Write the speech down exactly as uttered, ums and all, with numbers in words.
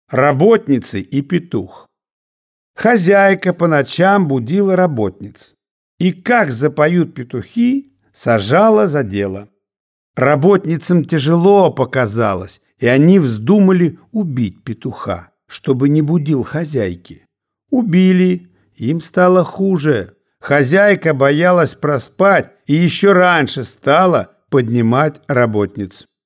Работницы и петух. Хозяйка по ночам будила работниц, и как запоют петухи, сажала за дело. Работницам тяжело показалось, и они вздумали убить петуха, чтобы не будил хозяйки. Убили, им стало хуже. Хозяйка боялась проспать и еще раньше стала поднимать работниц.